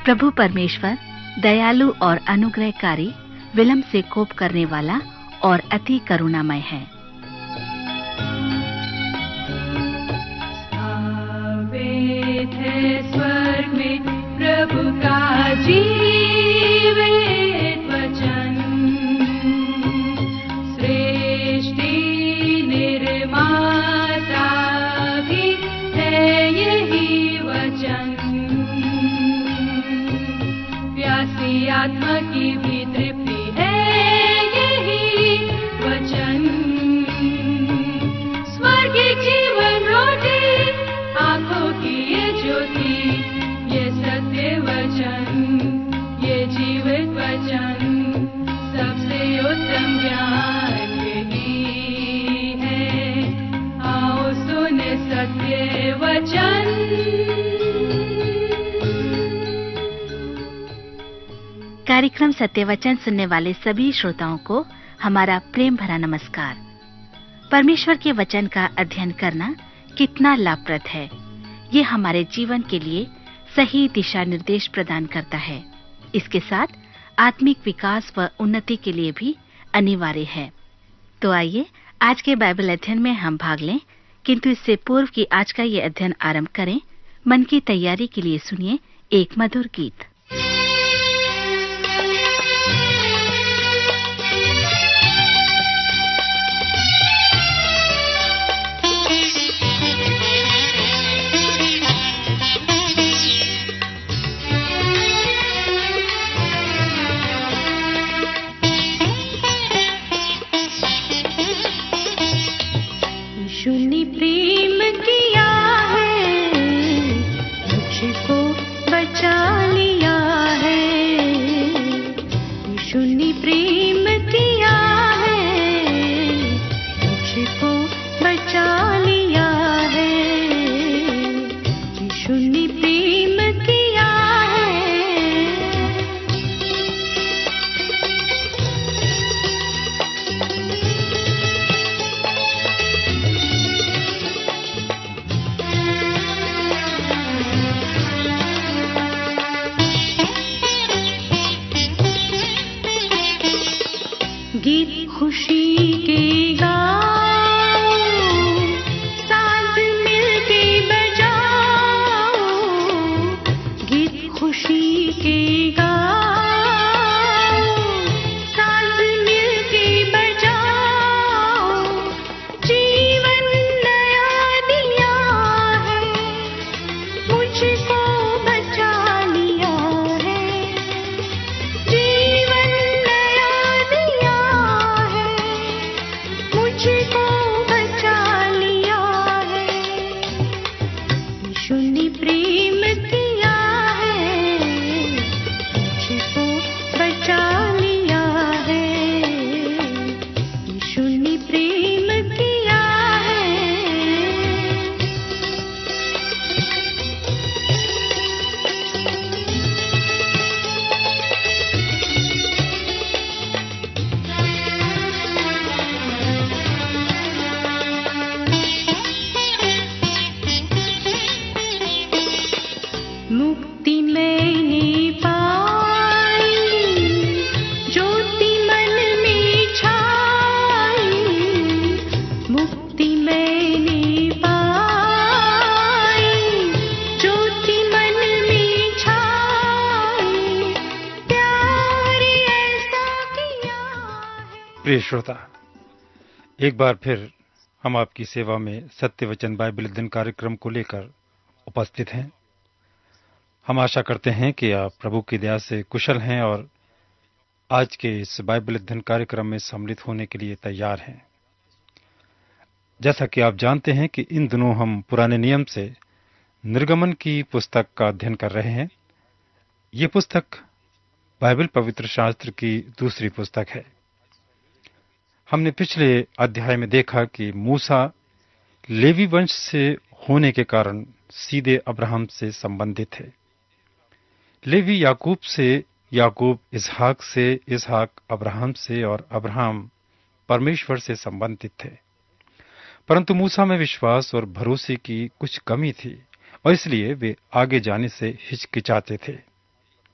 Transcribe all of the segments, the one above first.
प्रभु परमेश्वर दयालु और अनुग्रहकारी, विलंब से कोप करने वाला और अति करुणामय है। वेद है स्वर्ग में प्रभु का जीवित वचन, सृष्टि निर्माता भी है यही वचन, प्यासी आत्मा की भी तृप्ति है यही वचन, स्वर्गीय जीवन रोटी, आंखों की ये ज्योति, ये सत्य वचन, ये जीवित वचन, सबसे उत्तम ज्ञान यही है। आओ सुने सत्य वचन। कार्यक्रम सत्य वचन सुनने वाले सभी श्रोताओं को हमारा प्रेम भरा नमस्कार। परमेश्वर के वचन का अध्ययन करना कितना लाभप्रद है। ये हमारे जीवन के लिए सही दिशा निर्देश प्रदान करता है। इसके साथ आत्मिक विकास व उन्नति के लिए भी अनिवार्य है। तो आइए आज के बाइबल अध्ययन में हम भाग लें, किंतु इससे पूर्व कि आज का ये अध्ययन आरंभ करें, मन की तैयारी के लिए सुनिए एक मधुर गीत। शून्य प्रेम किया है, मुझको बचा लिया है, शून्य प्रेम किया है, मुझको बचा लिया है, शून्य प्रेम किया है। गीत खुशी के गाओ, साथ मिलके बजाओ, गीत खुशी के गाओ, साथ मिलके बजाओ, जीवन नया दिया है, मुझको बचा लिया है, जीवन नया दिया है, मुझको बचा लिया है, शून्य प्रेम किया है, मुझको बचा लिया है, शून्य प्रेम किया है। मुक्ति मैंने पाई, ज्योति मन में छाई, मुक्ति मैंने पाई, ज्योति मन में छाई, प्यार ऐसा किया है। प्रिय श्रोता, एक बार फिर हम आपकी सेवा में सत्य वचन बाइबल अध्ययन कार्यक्रम को लेकर उपस्थित हैं। हम आशा करते हैं कि आप प्रभु की दया से कुशल हैं और आज के इस बाइबल अध्ययन कार्यक्रम में सम्मिलित होने के लिए तैयार हैं। जैसा कि आप जानते हैं कि इन दिनों हम पुराने नियम से निर्गमन की पुस्तक का अध्ययन कर रहे हैं। ये पुस्तक बाइबल पवित्र शास्त्र की दूसरी पुस्तक है। हमने पिछले अध्याय में देखा कि मूसा लेवी वंश से होने के कारण सीधे अब्राहम से संबंधित थे। लेवी याकूब से, याकूब इसहाक से, इसहाक अब्राहम से और अब्राहम परमेश्वर से संबंधित थे। परंतु मूसा में विश्वास और भरोसे की कुछ कमी थी और इसलिए वे आगे जाने से हिचकिचाते थे।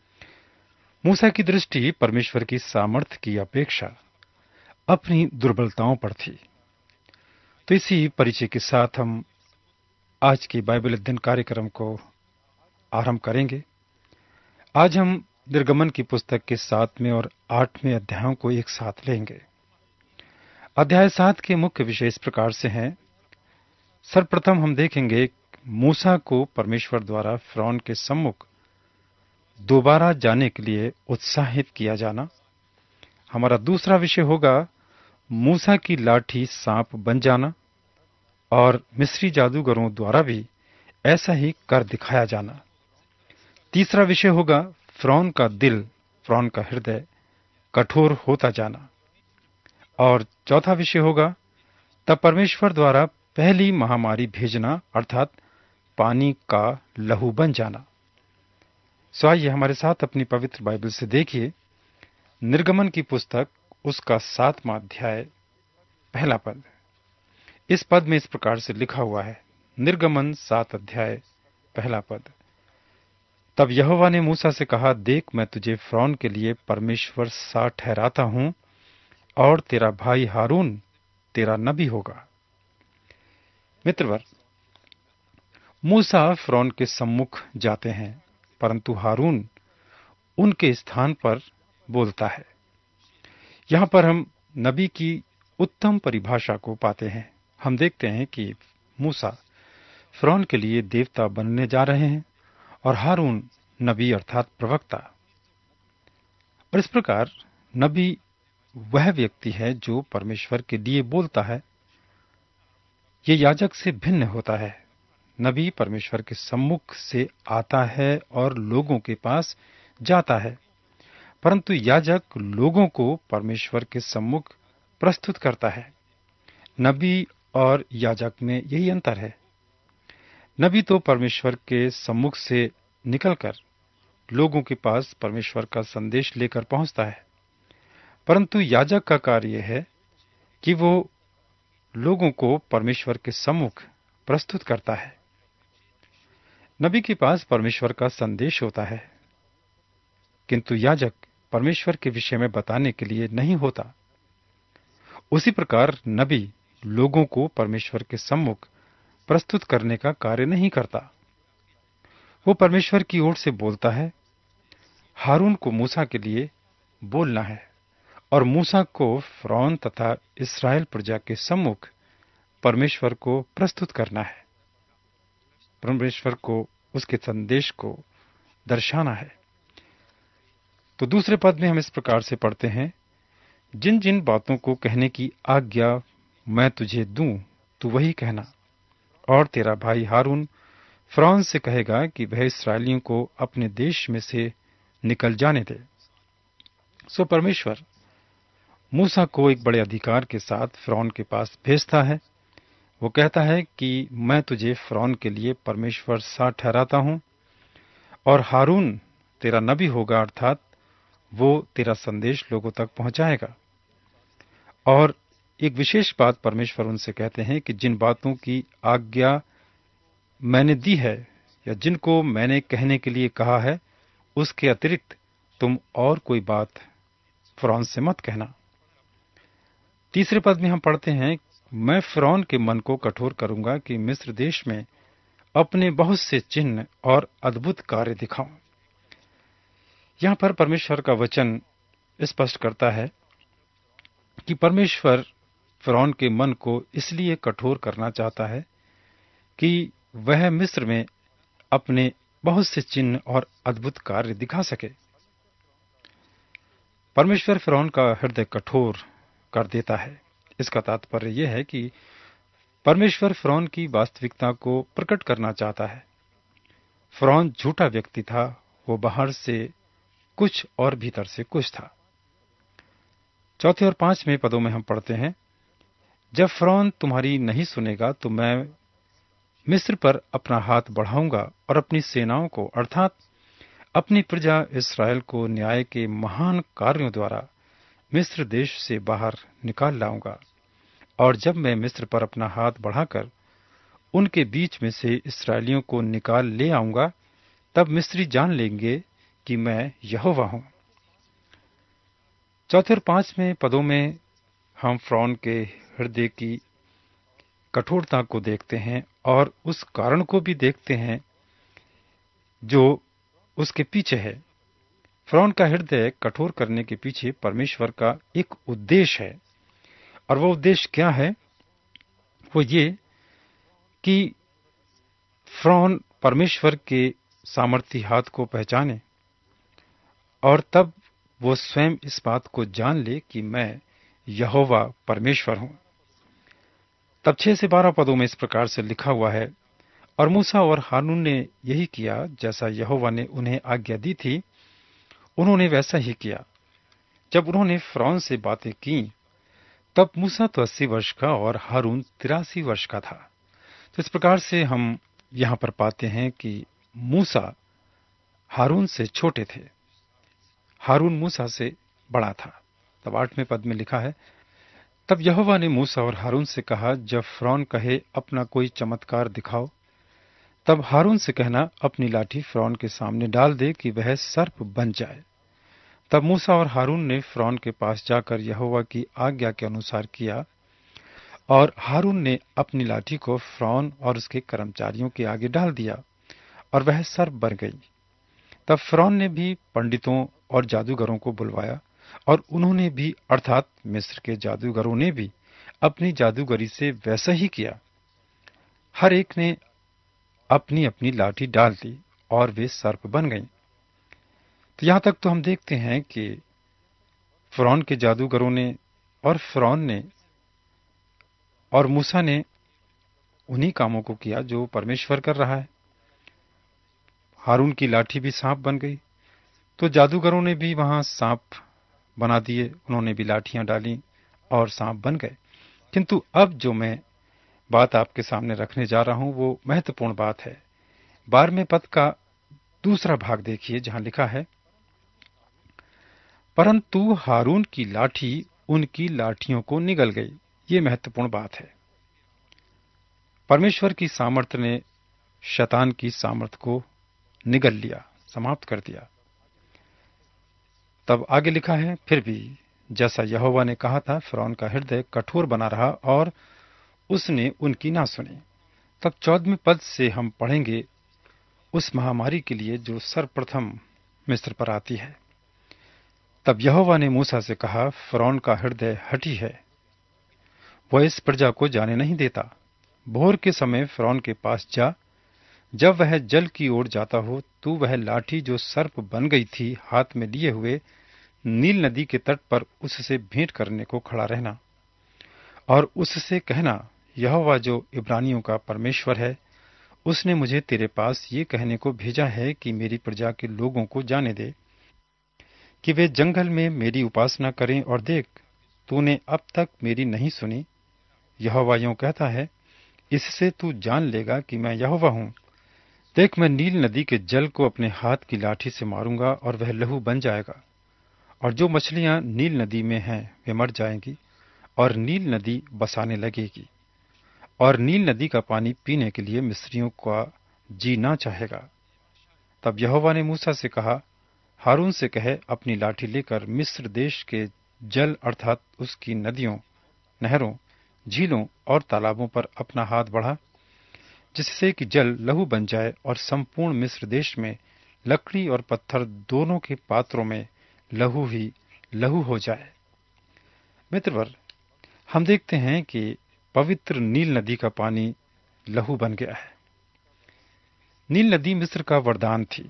मूसा की दृष्टि परमेश्वर की सामर्थ्य की अपेक्षा अपनी दुर्बलताओं पर थी। तो इसी परिचय के साथ हम आज की बाइबल अध्ययन कार्यक्रम को आरंभ करेंगे। आज हम निर्गमन की पुस्तक के 7वें और 8वें अध्यायों को एक साथ लेंगे। अध्याय 7 के मुख्य विषय इस प्रकार से हैं। सर्वप्रथम हम देखेंगे मूसा को परमेश्वर द्वारा फिरौन के सम्मुख दोबारा जाने के लिए उत्साहित किया जाना। हमारा दूसरा विषय होगा मूसा की लाठी सांप बन जाना और मिस्री जादूगरों द्वारा भी ऐसा ही कर दिखाया जाना। तीसरा विषय होगा फिरौन का दिल, फिरौन का हृदय कठोर होता जाना। और चौथा विषय होगा तब परमेश्वर द्वारा पहली महामारी भेजना, अर्थात पानी का लहू बन जाना। सो आइए हमारे साथ अपनी पवित्र बाइबल से देखिए निर्गमन की पुस्तक, उसका 7वां अध्याय, पहला पद। इस पद में इस प्रकार से लिखा हुआ है, निर्गमन 7 अध्याय पहला पद। तब यहोवा ने मूसा से कहा, देख मैं तुझे फिरौन के लिए परमेश्वर सा ठहराता हूं और तेरा भाई हारून तेरा नबी होगा। मित्रवर, मूसा फिरौन के सम्मुख जाते हैं, परंतु हारून उनके स्थान पर बोलता है। यहां पर हम नबी की उत्तम परिभाषा को पाते हैं। हम देखते हैं कि मूसा फिरौन के लिए देवता बनने जा रहे हैं और हारून नबी अर्थात प्रवक्ता। और इस प्रकार नबी वह व्यक्ति है जो परमेश्वर के लिए बोलता है। ये याजक से भिन्न होता है। नबी परमेश्वर के सम्मुख से आता है और लोगों के पास जाता है, परंतु याजक लोगों को परमेश्वर के सम्मुख प्रस्तुत करता है। नबी और याजक में यही अंतर है। नबी तो परमेश्वर के सम्मुख से निकलकर लोगों के पास परमेश्वर का संदेश लेकर पहुंचता है, परंतु याजक का कार्य यह है कि वो लोगों को परमेश्वर के सम्मुख प्रस्तुत करता है। नबी के पास परमेश्वर का संदेश होता है, किंतु याजक परमेश्वर के विषय में बताने के लिए नहीं होता। उसी प्रकार नबी लोगों को परमेश्वर के सम्मुख प्रस्तुत करने का कार्य नहीं करता। वो परमेश्वर की ओर से बोलता है। हारून को मूसा के लिए बोलना है और मूसा को फिरौन तथा इस्राएल प्रजा के सम्मुख परमेश्वर को प्रस्तुत करना है, परमेश्वर को, उसके संदेश को दर्शाना है। तो दूसरे पद में हम इस प्रकार से पढ़ते हैं, जिन जिन बातों को कहने की आज्ञा मैं तुझे दूं तू वही कहना, और तेरा भाई हारून फिरौन से कहेगा कि वह इस्राएलियों को अपने देश में से निकल जाने दे। सो परमेश्वर मूसा को एक बड़े अधिकार के साथ फिरौन के पास भेजता है। वो कहता है कि मैं तुझे फिरौन के लिए परमेश्वर सा ठहराता हूं और हारून तेरा नबी होगा, अर्थात वो तेरा संदेश लोगों तक पहुंचाएगा। और एक विशेष बात परमेश्वर उनसे कहते हैं कि जिन बातों की आज्ञा मैंने दी है या जिनको मैंने कहने के लिए कहा है, उसके अतिरिक्त तुम और कोई बात फिरौन से मत कहना। तीसरे पद में हम पढ़ते हैं, मैं फिरौन के मन को कठोर करूंगा कि मिस्र देश में अपने बहुत से चिन्ह और अद्भुत कार्य दिखाऊं। यहां पर परमेश्वर का वचन स्पष्ट करता है कि परमेश्वर फिरौन के मन को इसलिए कठोर करना चाहता है कि वह मिस्र में अपने बहुत से चिन्ह और अद्भुत कार्य दिखा सके। परमेश्वर फिरौन का हृदय कठोर कर देता है। इसका तात्पर्य यह है कि परमेश्वर फिरौन की वास्तविकता को प्रकट करना चाहता है। फिरौन झूठा व्यक्ति था, वो बाहर से कुछ और भीतर से कुछ था। चौथे और 5वें पदों में हम पढ़ते हैं, जब फिरौन तुम्हारी नहीं सुनेगा तो मैं मिस्र पर अपना हाथ बढ़ाऊंगा और अपनी सेनाओं को, अर्थात अपनी प्रजा इस्राएल को न्याय के महान कार्यों द्वारा मिस्र देश से बाहर निकाल लाऊंगा। और जब मैं मिस्र पर अपना हाथ बढ़ाकर उनके बीच में से इस्राएलियों को निकाल ले आऊंगा, तब मिस्री जान लेंगे कि मैं यहोवा हूं। चौथे और पांचवें पदों में हम फ़िरौन के हृदय की कठोरता को देखते हैं और उस कारण को भी देखते हैं जो उसके पीछे है। फ़िरौन का हृदय कठोर करने के पीछे परमेश्वर का एक उद्देश्य है, और वो उद्देश्य क्या है? वो ये कि फ़िरौन परमेश्वर के सामर्थी हाथ को पहचाने और तब वो स्वयं इस बात को जान ले कि मैं यहोवा परमेश्वर हूं। तब 6 से 12 पदों में इस प्रकार से लिखा हुआ है, और मूसा और हारून ने यही किया जैसा यहोवा ने उन्हें आज्ञा दी थी। उन्होंने वैसा ही किया। जब उन्होंने फ़िरौन से बातें की, तब मूसा तो 80 वर्ष का और हारून 83 वर्ष का था। तो इस प्रकार से हम यहां पर पाते हैं कि मूसा हारून से छोटे थे, हारून मूसा से बड़ा था। तब 8वें पद में लिखा है, तब यहोवा ने मूसा और हारून से कहा, जब फ़िरौन कहे अपना कोई चमत्कार दिखाओ, तब हारून से कहना अपनी लाठी फ़िरौन के सामने डाल दे कि वह सर्प बन जाए। तब मूसा और हारून ने फ़िरौन के पास जाकर यहोवा की आज्ञा के अनुसार किया, और हारून ने अपनी लाठी को फ़िरौन और उसके कर्मचारियों के आगे डाल दिया, और वह सर्प बन गई। तब फ़िरौन ने भी पंडितों और जादूगरों को बुलवाया, और उन्होंने भी, अर्थात मिस्र के जादूगरों ने भी अपनी जादूगरी से वैसा ही किया। हर एक ने अपनी अपनी लाठी डाल दी और वे सर्प बन गईं। तो यहां तक तो हम देखते हैं कि फ़िरौन के जादूगरों ने और फ़िरौन ने और मूसा ने उन्हीं कामों को किया जो परमेश्वर कर रहा है। हारून की लाठी भी सांप बन गई, तो जादूगरों ने भी वहां सांप बना दिए, उन्होंने भी लाठियां डाली और सांप बन गए। किंतु अब जो मैं बात आपके सामने रखने जा रहा हूं वो महत्वपूर्ण बात है। 12वें पद का दूसरा भाग देखिए, जहां लिखा है, परंतु हारून की लाठी उनकी लाठियों को निगल गई। ये महत्वपूर्ण बात है। परमेश्वर की सामर्थ ने शैतान की सामर्थ को निगल लिया, समाप्त कर दिया। तब आगे लिखा है, फिर भी जैसा यहोवा ने कहा था, फ़िरौन का हृदय कठोर बना रहा और उसने उनकी ना सुनी। तब 14वें पद से हम पढ़ेंगे उस महामारी के लिए जो सर्वप्रथम मिस्र पर आती है। तब यहोवा ने मूसा से कहा, फ़िरौन का हृदय हठी है, वह इस प्रजा को जाने नहीं देता। भोर के समय फ़िरौन के पास जा, जब वह जल की ओर जाता हो तो वह लाठी जो सर्प बन गई थी हाथ में लिए हुए नील नदी के तट पर उससे भेंट करने को खड़ा रहना, और उससे कहना, यहोवा जो इब्रानियों का परमेश्वर है, उसने मुझे तेरे पास ये कहने को भेजा है कि मेरी प्रजा के लोगों को जाने दे कि वे जंगल में मेरी उपासना करें, और देख, तूने अब तक मेरी नहीं सुनी। यहोवा यूं कहता है, इससे तू जान लेगा कि मैं यहोवा हूं। देख, मैं नील नदी के जल को अपने हाथ की लाठी से मारूंगा और वह लहू बन जाएगा, और जो मछलियां नील नदी में हैं वे मर जाएंगी, और नील नदी बसाने लगेगी, और नील नदी का पानी पीने के लिए मिस्रियों का जी ना चाहेगा। तब यहोवा ने मूसा से कहा, हारून से कहे, अपनी लाठी लेकर मिस्र देश के जल अर्थात उसकी नदियों, नहरों, झीलों और तालाबों पर अपना हाथ बढ़ा, जिससे कि जल लहू बन जाए और संपूर्ण मिस्र देश में लकड़ी और पत्थर दोनों के पात्रों में लहू ही लहू हो जाए। मित्रवर, हम देखते हैं कि पवित्र नील नदी का पानी लहू बन गया है। नील नदी मिस्र का वरदान थी,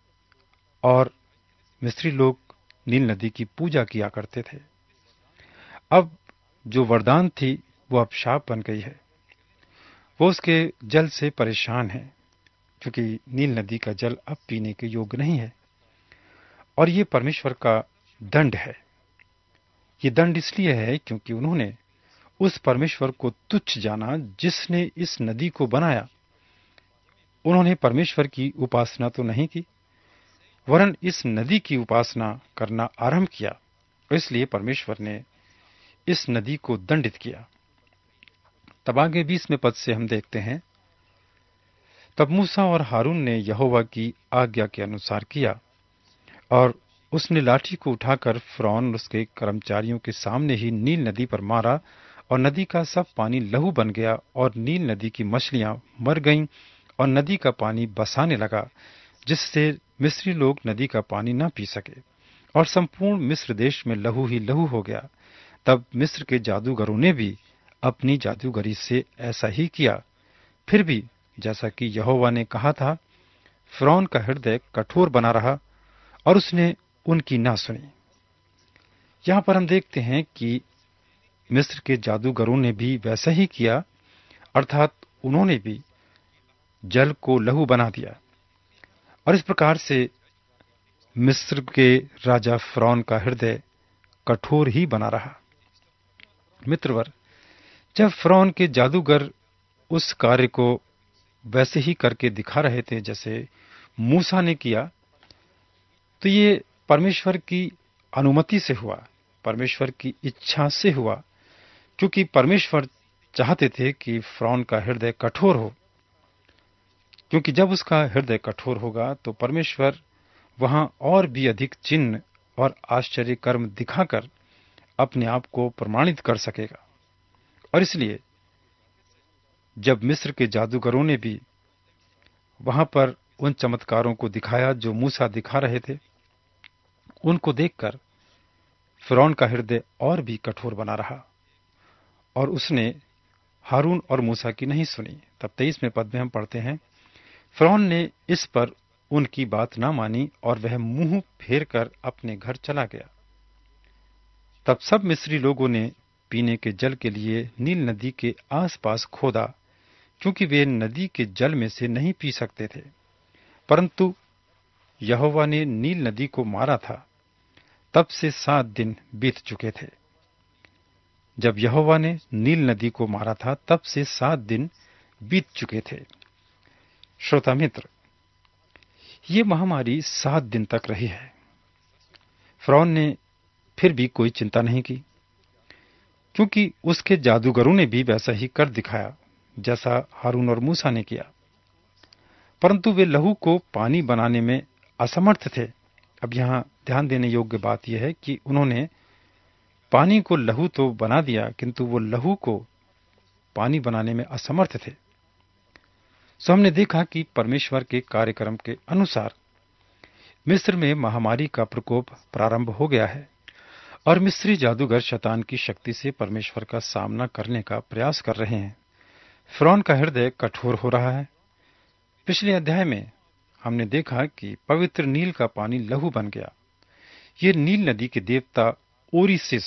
और मिस्री लोग नील नदी की पूजा किया करते थे। अब जो वरदान थी वो अब शाप बन गई है। वो उसके जल से परेशान है, क्योंकि नील नदी का जल अब पीने के योग्य नहीं है, और ये परमेश्वर का दंड है। ये दंड इसलिए है क्योंकि उन्होंने उस परमेश्वर को तुच्छ जाना जिसने इस नदी को बनाया। उन्होंने परमेश्वर की उपासना तो नहीं की, वरन इस नदी की उपासना करना आरंभ किया, और इसलिए परमेश्वर ने इस नदी को दंडित किया। तब आगे 20वें पद से हम देखते हैं, तब मूसा और हारून ने यहोवा की आज्ञा के अनुसार किया, और उसने लाठी को उठाकर फ़िरौन उसके कर्मचारियों के सामने ही नील नदी पर मारा और नदी का सब पानी लहू बन गया और नील नदी की मछलियां मर गईं और नदी का पानी बसाने लगा, जिससे मिस्री लोग नदी का पानी न पी सके और संपूर्ण मिस्र देश में लहू ही लहू हो गया। तब मिस्र के जादूगरों ने भी अपनी जादूगरी से ऐसा ही किया। फिर भी जैसा कि यहोवा ने कहा था, फ़िरौन का हृदय कठोर बना रहा और उसने उनकी ना सुनी। यहां पर हम देखते हैं कि मिस्र के जादूगरों ने भी वैसा ही किया, अर्थात उन्होंने भी जल को लहू बना दिया और इस प्रकार से मिस्र के राजा फ़िरौन का हृदय कठोर ही बना रहा। मित्रवर, जब फ़िरौन के जादूगर उस कार्य को वैसे ही करके दिखा रहे थे जैसे मूसा ने किया, तो ये परमेश्वर की अनुमति से हुआ, परमेश्वर की इच्छा से हुआ, क्योंकि परमेश्वर चाहते थे कि फ़िरौन का हृदय कठोर हो, क्योंकि जब उसका हृदय कठोर होगा तो परमेश्वर वहां और भी अधिक चिन्ह और आश्चर्य कर्म दिखाकर अपने आप को प्रमाणित कर सकेगा। और इसलिए जब मिस्र के जादूगरों ने भी वहां पर उन चमत्कारों को दिखाया जो मूसा दिखा रहे थे, उनको देखकर फ़िरौन का हृदय और भी कठोर बना रहा और उसने हारून और मूसा की नहीं सुनी। तब 23वें पद में हम पढ़ते हैं, फ़िरौन ने इस पर उनकी बात न मानी और वह मुंह फेर कर अपने घर चला गया। तब सब मिस्री लोगों ने पीने के जल के लिए नील नदी के आसपास खोदा, क्योंकि वे नदी के जल में से नहीं पी सकते थे। परंतु यहोवा ने नील नदी को मारा था, तब से 7 दिन बीत चुके थे। जब यहोवा ने नील नदी को मारा था, तब से 7 दिन बीत चुके थे। श्रोता मित्र, ये महामारी 7 दिन तक रही है। फ़िरौन ने फिर भी कोई चिंता नहीं की, क्योंकि उसके जादूगरों ने भी वैसा ही कर दिखाया जैसा हारून और मूसा ने किया, परंतु वे लहू को पानी बनाने में असमर्थ थे। अब यहां ध्यान देने योग्य बात यह है कि उन्होंने पानी को लहू तो बना दिया, किंतु वो लहू को पानी बनाने में असमर्थ थे। सो हमने देखा कि परमेश्वर के कार्यक्रम के अनुसार मिस्र में महामारी का प्रकोप प्रारंभ हो गया है और मिस्री जादूगर शैतान की शक्ति से परमेश्वर का सामना करने का प्रयास कर रहे हैं। फ़िरौन का हृदय कठोर हो रहा है। पिछले अध्याय में हमने देखा कि पवित्र नील का पानी लहू बन गया। ये नील नदी के देवता ओरिसिस,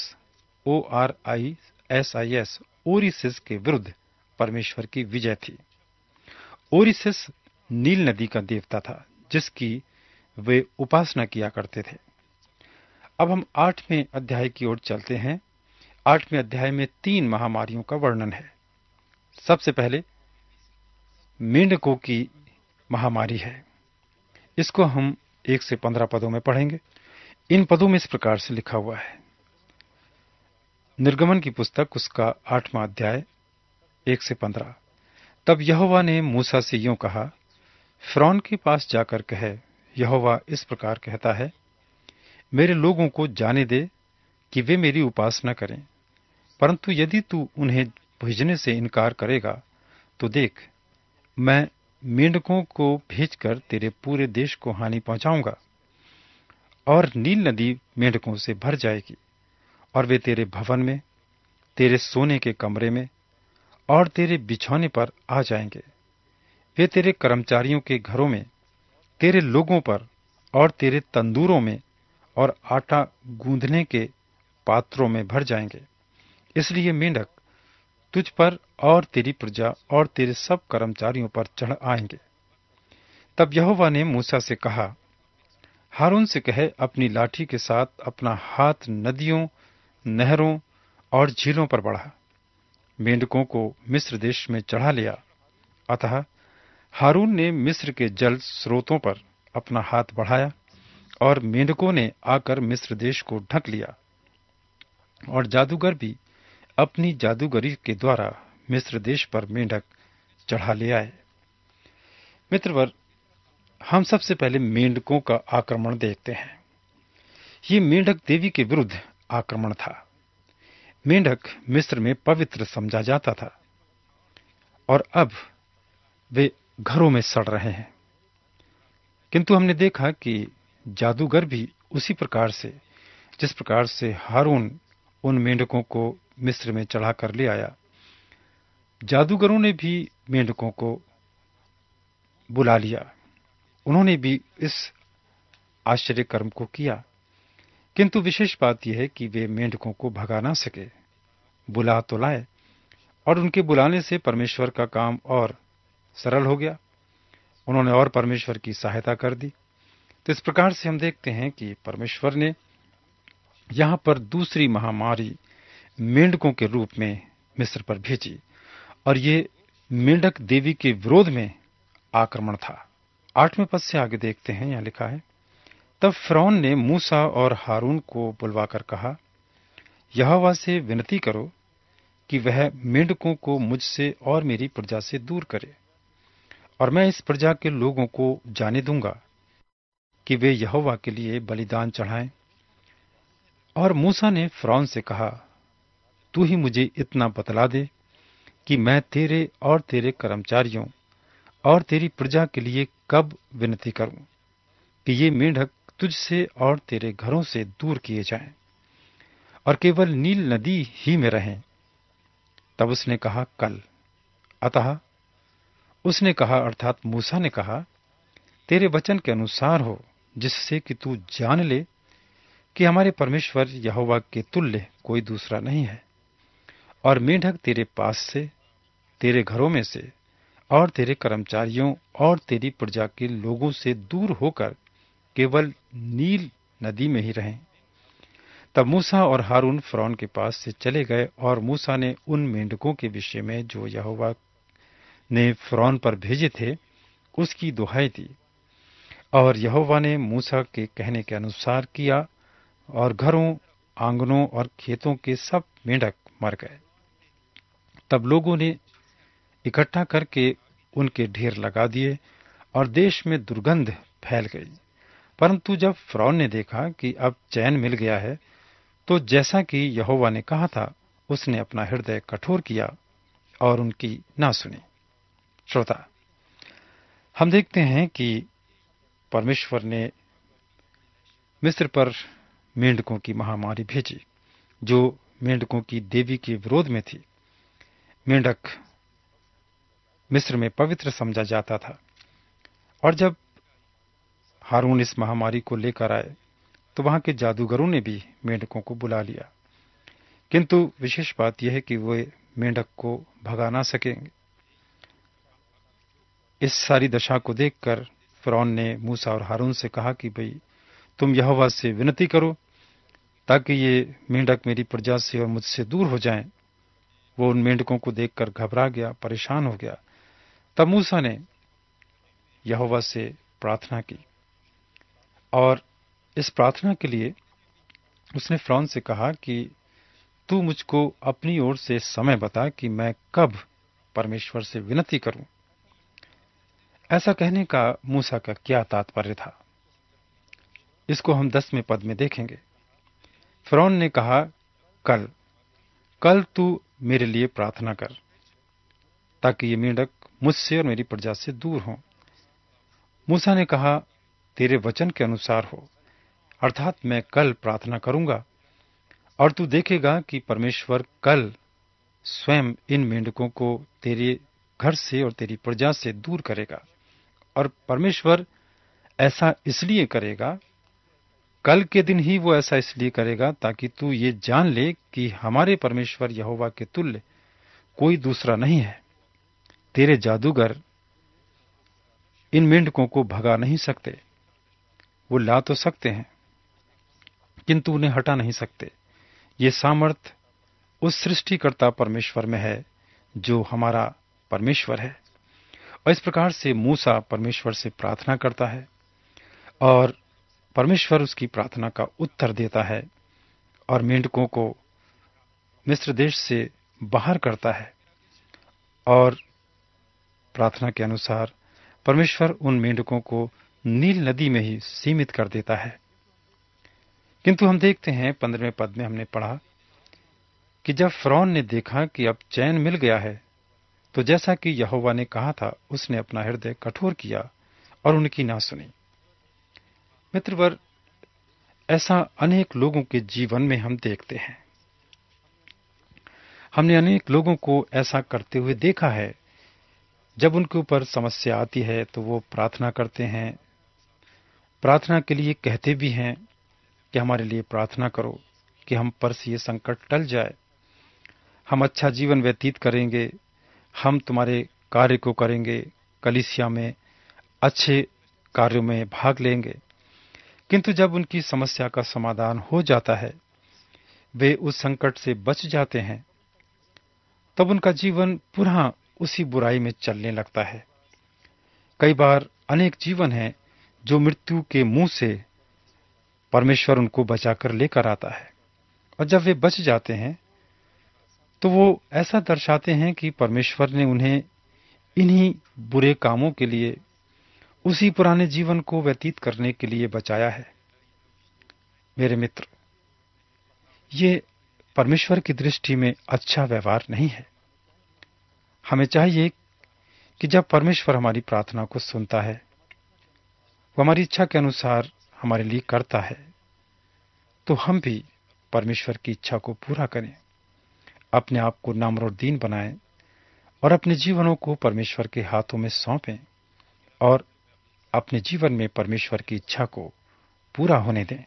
ORISIS, ओरिसिस के विरुद्ध परमेश्वर की विजय थी। ओरिसिस नील नदी का देवता था जिसकी वे उपासना किया करते थे। अब हम 8वें अध्याय की ओर चलते हैं। 8वें अध्याय में 3 महामारियों का वर्णन है। सबसे पहले मेंढकों की महामारी है। इसको हम 1 से 15 पदों में पढ़ेंगे। इन पदों में इस प्रकार से लिखा हुआ है। निर्गमन की पुस्तक उसका 8वां अध्याय 1 से 15। तब यहोवा ने मूसा से यूं कहा, फ़िरौन के पास जाकर कहे, यहोवा इस प्रकार कहता है, मेरे लोगों को जाने दे कि वे मेरी उपासना करें, परंतु यदि तू उन्हें भेजने से इनकार करेगा तो देख, मैं मेंढकों को भेजकर तेरे पूरे देश को हानि पहुंचाऊंगा और नील नदी मेंढकों से भर जाएगी और वे तेरे भवन में, तेरे सोने के कमरे में और तेरे बिछौने पर आ जाएंगे। वे तेरे कर्मचारियों के घरों में, तेरे लोगों पर और तेरे तंदूरों में और आटा गूंदने के पात्रों में भर जाएंगे। इसलिए मेंढक तुझ पर और तेरी प्रजा और तेरे सब कर्मचारियों पर चढ़ आएंगे। तब यहोवा ने मूसा से कहा, हारून से कहे, अपनी लाठी के साथ अपना हाथ नदियों, नहरों और झीलों पर बढ़ा, मेंढकों को मिस्र देश में चढ़ा लिया। अतः हारून ने मिस्र के जल स्रोतों पर अपना हाथ बढ़ाया और मेंढकों ने आकर मिस्र देश को ढक लिया और जादूगर भी अपनी जादूगरी के द्वारा मिस्र देश पर मेंढक चढ़ा ले आए। मित्रवर, हम सबसे पहले मेंढकों का आक्रमण देखते हैं। ये मेंढक देवी के विरुद्ध आक्रमण था। मेंढक मिस्र में पवित्र समझा जाता था और अब वे घरों में सड़ रहे हैं। किंतु हमने देखा कि जादूगर भी उसी प्रकार से, जिस प्रकार से हारून उन मेंढकों को मिस्र में चढ़ा कर ले आया, जादूगरों ने भी मेंढकों को बुला लिया। उन्होंने भी इस आश्चर्य कर्म को किया। किंतु विशेष बात यह है कि वे मेंढकों को भगा ना सके। बुला तो लाए, और उनके बुलाने से परमेश्वर का काम और सरल हो गया। उन्होंने और परमेश्वर की सहायता कर दी। तो इस प्रकार से हम देखते हैं कि परमेश्वर ने यहां पर दूसरी महामारी मेंढकों के रूप में मिस्र पर भेजी, और ये मेंढक देवी के विरोध में आक्रमण था। 8वें पद से आगे देखते हैं, यहां लिखा है, तब फिरौन ने मूसा और हारून को बुलवाकर कहा, यहोवा से विनती करो कि वह मेंढकों को मुझसे और मेरी प्रजा से दूर करे, और मैं इस प्रजा के लोगों को जाने दूंगा कि वे यहोवा के लिए बलिदान चढ़ाएं। और मूसा ने फिरौन से कहा, तू ही मुझे इतना बतला दे कि मैं तेरे और तेरे कर्मचारियों और तेरी प्रजा के लिए कब विनती करूं कि ये मेंढक तुझसे और तेरे घरों से दूर किए जाएं और केवल नील नदी ही में रहें। तब उसने कहा, कल। अतः उसने कहा, अर्थात मूसा ने कहा, तेरे वचन के अनुसार हो, जिससे कि तू जान ले कि हमारे परमेश्वर यहोवा के तुल्य कोई दूसरा नहीं है। और मेंढक तेरे पास से, तेरे घरों में से और तेरे कर्मचारियों और तेरी प्रजा के लोगों से दूर होकर केवल नील नदी में ही रहें। तब मूसा और हारून फिरौन के पास से चले गए, और मूसा ने उन मेंढकों के विषय में जो यहोवा ने फिरौन पर भेजे थे उसकी दुहाई दी। और यहोवा ने मूसा के कहने के अनुसार किया, और घरों, आंगनों और खेतों के सब मेंढक मर गए। तब लोगों ने इकट्ठा करके उनके ढेर लगा दिए, और देश में दुर्गंध फैल गई। परंतु जब फिरौन ने देखा कि अब चैन मिल गया है, तो जैसा कि यहोवा ने कहा था, उसने अपना हृदय कठोर किया और उनकी ना सुनी। श्रोता, हम देखते हैं कि परमेश्वर ने मिस्र पर मेंढकों की महामारी भेजी, जो मेंढकों की देवी के विरोध में थी। मेंढक मिस्र में पवित्र समझा जाता था, और जब हारून इस महामारी को लेकर आए तो वहां के जादूगरों ने भी मेंढकों को बुला लिया। किंतु विशेष बात यह है कि वे मेंढक को भगा ना सकेंगे। इस सारी दशा को देखकर फिरौन ने मूसा और हारून से कहा कि भाई, तुम यहोवा से विनती करो ताकि ये मेंढक मेरी प्रजा से और मुझसे दूर हो जाएं। वो उन मेंढकों को देखकर घबरा गया, परेशान हो गया। तब मूसा ने यहोवा से प्रार्थना की, और इस प्रार्थना के लिए उसने फिरौन से कहा कि तू मुझको अपनी ओर से समय बता कि मैं कब परमेश्वर से विनती करूं। ऐसा कहने का मूसा का क्या तात्पर्य था, इसको हम 10वें पद में देखेंगे। फिरौन ने कहा, कल कल तू मेरे लिए प्रार्थना कर, ताकि ये मेंढक मुझसे और मेरी प्रजा से दूर हों। मूसा ने कहा, तेरे वचन के अनुसार हो, अर्थात मैं कल प्रार्थना करूंगा, और तू देखेगा कि परमेश्वर कल स्वयं इन मेंढकों को तेरे घर से और तेरी प्रजा से दूर करेगा। और परमेश्वर ऐसा इसलिए करेगा, कल के दिन ही वो ऐसा इसलिए करेगा ताकि तू ये जान ले कि हमारे परमेश्वर यहोवा के तुल्य कोई दूसरा नहीं है। तेरे जादूगर इन मेंढकों को भगा नहीं सकते। वो ला तो सकते हैं, किंतु उन्हें हटा नहीं सकते। ये सामर्थ उस सृष्टिकर्ता परमेश्वर में है जो हमारा परमेश्वर है। और इस प्रकार से मूसा परमेश्वर से प्रार्थना करता है, और परमेश्वर उसकी प्रार्थना का उत्तर देता है और मेंढकों को मिस्र देश से बाहर करता है। और प्रार्थना के अनुसार परमेश्वर उन मेंढकों को नील नदी में ही सीमित कर देता है। किंतु हम देखते हैं 15वें पद में हमने पढ़ा कि जब फ़िरौन ने देखा कि अब चैन मिल गया है, तो जैसा कि यहोवा ने कहा था, उसने अपना हृदय कठोर किया और उनकी ना सुनी। मित्रवर, ऐसा अनेक लोगों के जीवन में हम देखते हैं। हमने अनेक लोगों को ऐसा करते हुए देखा है। जब उनके ऊपर समस्या आती है तो वो प्रार्थना करते हैं, प्रार्थना के लिए कहते भी हैं कि हमारे लिए प्रार्थना करो कि हम पर से ये संकट टल जाए, हम अच्छा जीवन व्यतीत करेंगे, हम तुम्हारे कार्य को करेंगे, कलीसिया में अच्छे कार्यों में भाग लेंगे। किंतु जब उनकी समस्या का समाधान हो जाता है, वे उस संकट से बच जाते हैं, तब उनका जीवन पुनः उसी बुराई में चलने लगता है। कई बार अनेक जीवन हैं जो मृत्यु के मुंह से परमेश्वर उनको बचाकर लेकर आता है, और जब वे बच जाते हैं तो वो ऐसा दर्शाते हैं कि परमेश्वर ने उन्हें इन्हीं बुरे कामों के लिए, उसी पुराने जीवन को व्यतीत करने के लिए बचाया है। मेरे मित्र, ये परमेश्वर की दृष्टि में अच्छा व्यवहार नहीं है। हमें चाहिए कि जब परमेश्वर हमारी प्रार्थना को सुनता है, वो हमारी इच्छा के अनुसार हमारे लिए करता है, तो हम भी परमेश्वर की इच्छा को पूरा करें, अपने आप को नम्र और दीन बनाएं और अपने जीवनों को परमेश्वर के हाथों में सौंपें और अपने जीवन में परमेश्वर की इच्छा को पूरा होने दें।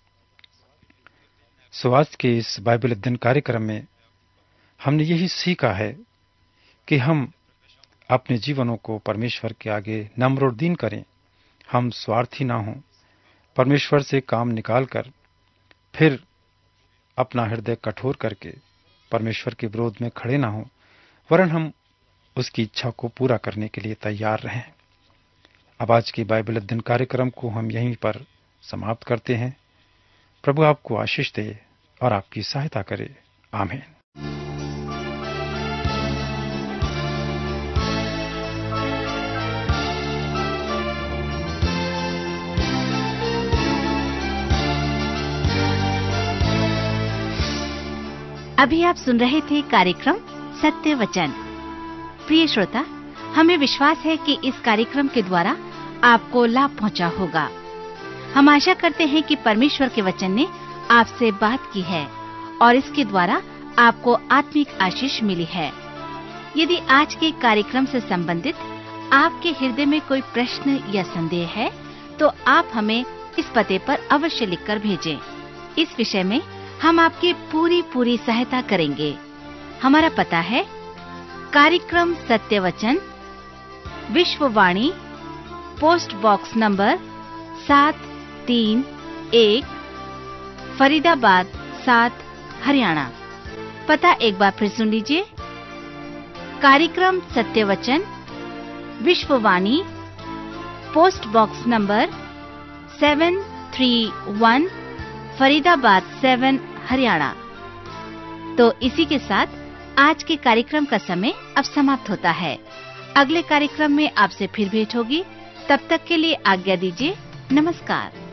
सो आज के इस बाइबल अध्ययन कार्यक्रम में हमने यही सीखा है कि हम अपने जीवनों को परमेश्वर के आगे नम्र और दीन करें। हम स्वार्थी ना हों, परमेश्वर से काम निकालकर फिर अपना हृदय कठोर करके परमेश्वर के विरोध में खड़े ना हों, वरन हम उसकी इच्छा को पूरा करने के लिए तैयार रहें। अब आज के बाइबल अध्ययन कार्यक्रम को हम यहीं पर समाप्त करते हैं। प्रभु आपको आशीष दे और आपकी सहायता करे। आमीन। अभी आप सुन रहे थे कार्यक्रम सत्य वचन। प्रिय श्रोता, हमें विश्वास है कि इस कार्यक्रम के द्वारा आपको लाभ पहुंचा होगा। हम आशा करते हैं कि परमेश्वर के वचन ने आपसे बात की है और इसके द्वारा आपको आत्मिक आशीष मिली है। यदि आज के कार्यक्रम से संबंधित आपके हृदय में कोई प्रश्न या संदेह है, तो आप हमें इस पते पर अवश्य लिखकर भेजें। इस विषय में हम आपकी पूरी सहायता करेंगे। हमारा पता है कार्यक्रम Satya Vachan, Vishwavani, post box number 731, Faridabad 7, Haryana. पता एक बार फिर सुन लीजिए। कार्यक्रम Satya Vachan, Vishwavani, post box number 731, Faridabad 7, Haryana. तो इसी के साथ आज के कार्यक्रम का समय अब समाप्त होता है। अगले कार्यक्रम में आपसे फिर भेंट होगी। तब तक के लिए आज्ञा दीजिए। नमस्कार।